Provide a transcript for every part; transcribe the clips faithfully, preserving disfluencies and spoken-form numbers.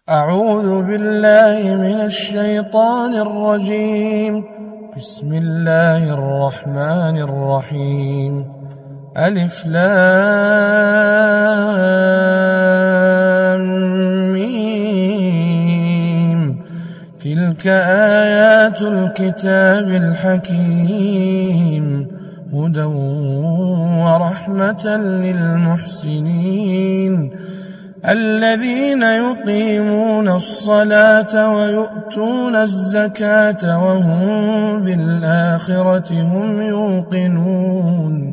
أعوذ بالله من الشيطان الرجيم. بسم الله الرحمن الرحيم. ألف لام ميم. تلك آيات الكتاب الحكيم، هدى ورحمة للمحسنين الذين يقيمون الصلاة ويؤتون الزكاة وهم بالآخرة هم يوقنون.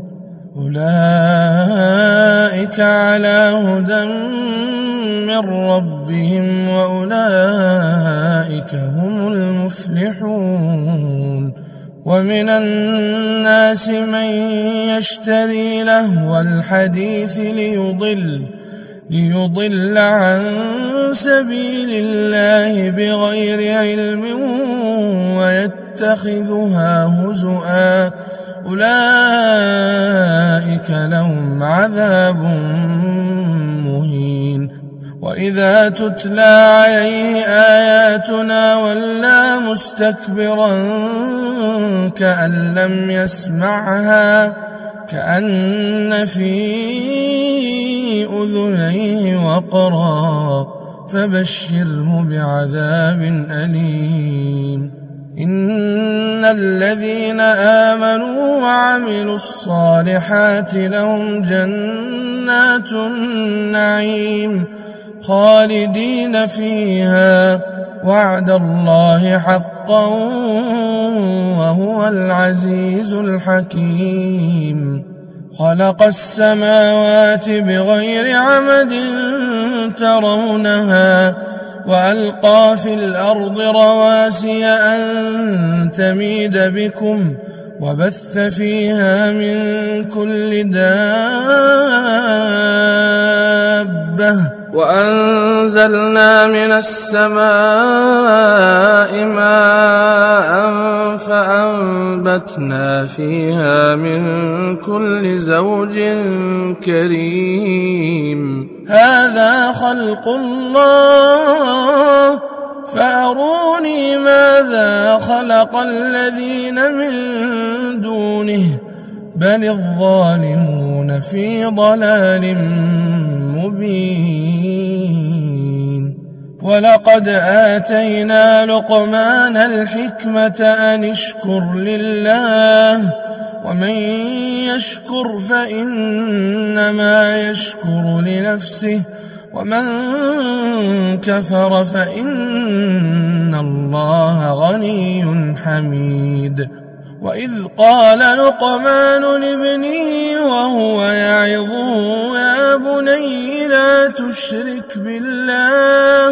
أولئك على هدى من ربهم وأولئك هم المفلحون. ومن الناس من يشتري لهو الحديث ليضل ليضل عن سبيل الله بغير علم ويتخذها هزؤا، أولئك لهم عذاب مهين. وإذا تتلى عليه آياتنا ولى مستكبرا كأن لم يسمعها كأن في أذنيه وقرا، فبشره بعذاب أليم. إن الذين آمنوا وعملوا الصالحات لهم جنات النعيم خالدين فيها، وعد الله حقا وهو العزيز الحكيم. خلق السماوات بغير عمد ترونها وألقى في الأرض رواسي أن تميد بكم وبث فيها من كل دابة وأنزلنا من السماء ماء فأنبتنا فيها من كل زوج كريم. هذا خلق الله فأروني ماذا خلق الذين من دونه بل الظالمون في ضلال مبين. ولقد آتينا لقمان الحكمة أن اشكر لله ومن يشكر فإنما يشكر لنفسه ومن كفر فإن الله غني حميد. وإذ قال لقمان لابنه وهو يعظه يا بني لا تشرك بالله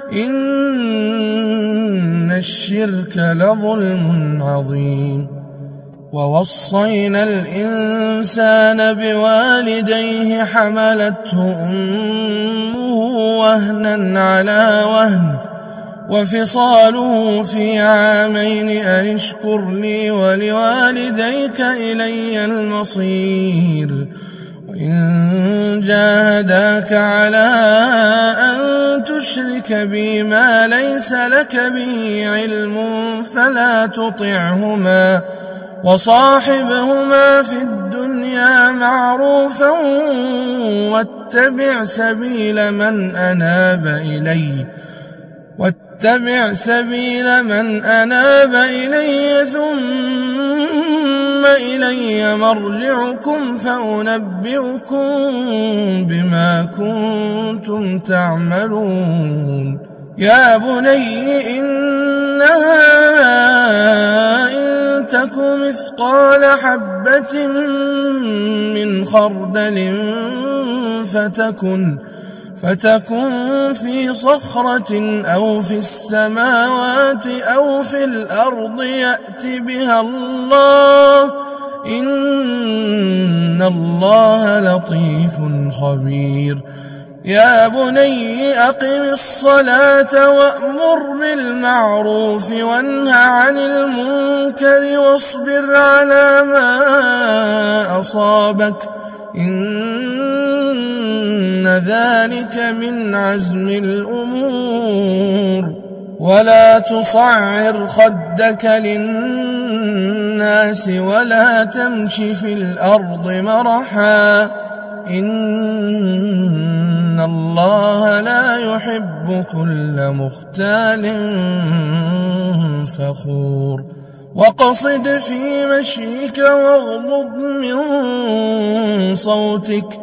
إن الشرك لظلم عظيم. ووصينا الإنسان بوالديه حملته أمه وهنا على وهن وفصاله في عامين أن اشكر لي ولوالديك إلي المصير. وإن جاهداك على أن تشرك بي ما ليس لك به علم فلا تطعهما وصاحبهما في الدنيا معروفا واتبع سبيل من أناب إلي واتبع سبيل من أناب إلي ثم إلي مرجعكم فأنبئكم بما كنتم تعملون. يا بني إنها إن تك مثقال حبة من خردل فتكن فتكن في صخرة أو في السماوات أو في الأرض يأت بها الله إن الله لطيف خبير. يا بني أقم الصلاة وأمر بالمعروف وانه عن المنكر واصبر على ما أصابك إن ذلك من عزم الأمور. ولا تصعر خدك للناس ولا تمش في الأرض مرحا إن الله لا يحب كل مختال فخور واقصد في مشيك واغضض من صوتك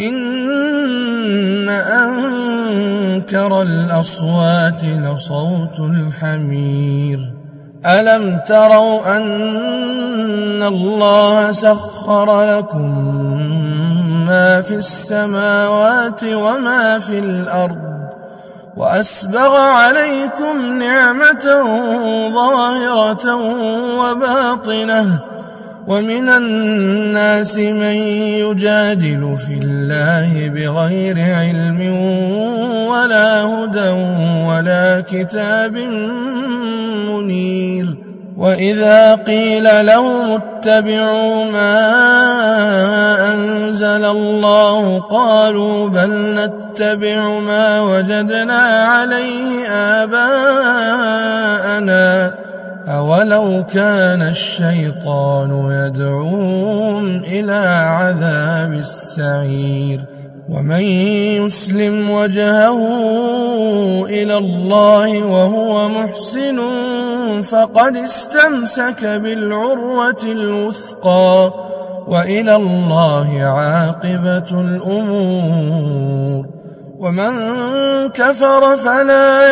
إن أنكر الأصوات لصوت الحمير ألم تروا أن الله سخر لكم ما في السماوات وما في الأرض وأسبغ عليكم نعمة ظاهرة وباطنة ومن الناس من يجادل في الله بغير علم ولا هدى ولا كتاب منير وإذا قيل لهم اتبعوا ما أنزل الله قالوا بل نتبع ما وجدنا عليه آباءنا أولو كان الشيطان يدعوهم إلى عذاب السعير ومن يسلم وجهه إلى الله وهو محسن فقد استمسك بالعروة الوثقى وإلى الله عاقبة الأمور ومن كفر فلا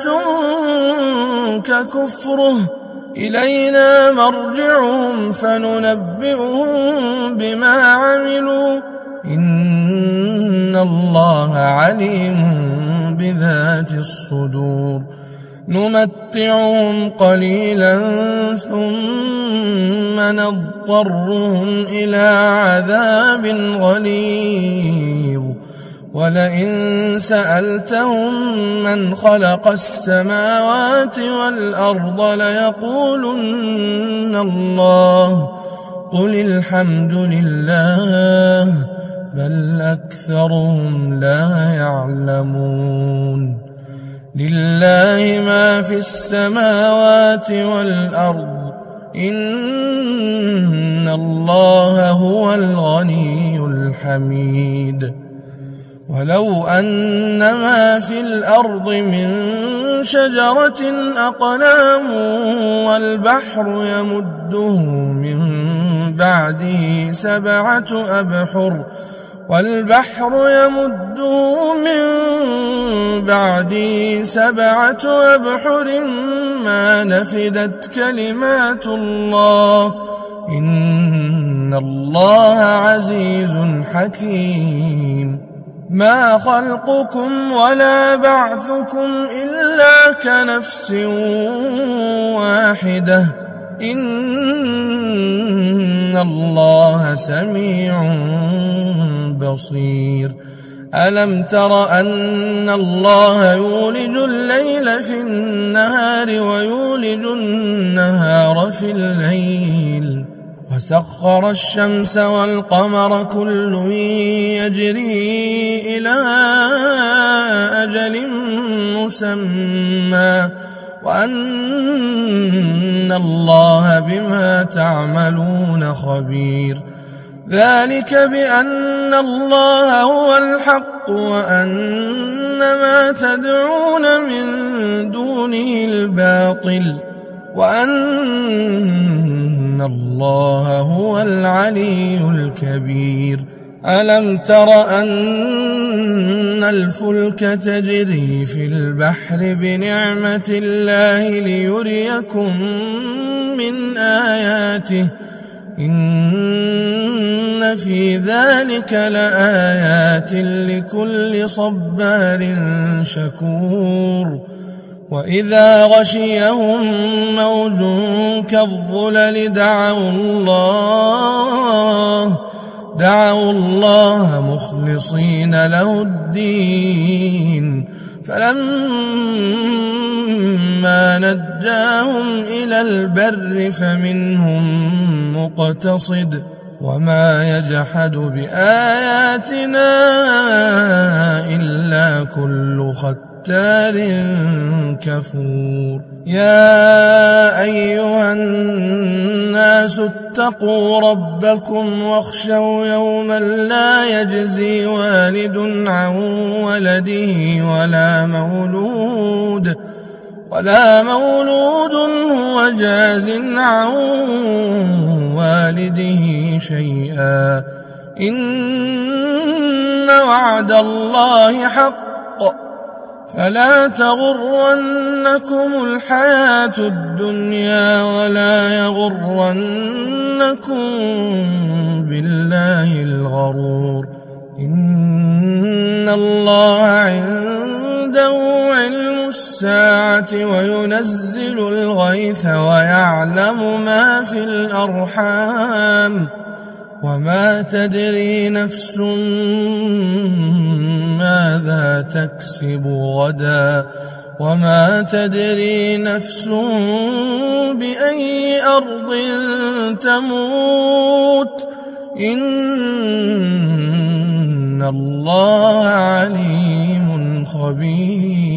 يحزنك كفره إلينا مرجعهم فننبئهم بما عملوا إن الله عليم بذات الصدور نمتعهم قليلا ثم نضطرهم إلى عذاب غليظ ولئن سألتهم من خلق السماوات والأرض ليقولن الله قل الحمد لله بل أكثرهم لا يعلمون لله ما في السماوات والأرض إن الله هو الغني الحميد ولو أن ما في الأرض من شجرة أقلام والبحر يمده من بعده سبعة أبحر والبحر يمده من بعده سبعة أبحر ما نفدت كلمات الله إن الله عزيز حكيم ما خلقكم ولا بعثكم إلا كنفس واحدة إن الله سميع بصير ألم تر أن الله يولج الليل في النهار ويولج النهار في الليل وسخر الشمس والقمر كل يجري إلى أجل مسمى وأن الله بما تعملون خبير ذلك بأن الله هو الحق وأن ما تدعون من دونه الباطل وأن الله هو العلي الكبير ألم تر أن الفلك تجري في البحر بنعمة الله ليريكم من آياته إن في ذلك لآيات لكل صبار شكور وإذا غشيهم موج كالظلل دعوا الله دعوا الله مخلصين له الدين فلما نجاهم إلى البر فمنهم مقتصد وما يجحد بآياتنا إلا كل ختار ختار كفور. يا أيها الناس اتقوا ربكم واخشوا يوما لا يجزي والد عن ولده ولا مولود ولا مولود هو جاز عن والده شيئا إن وعد الله حق فلا تغرنكم الحياة الدنيا ولا يغرنكم بالله الغرور. إن الله عنده علم الساعة وينزل الغيث ويعلم ما في الأرحام وما تدري نفس ماذا تكسب غدا وما تدري نفس بأي أرض تموت إن الله عليم خبير.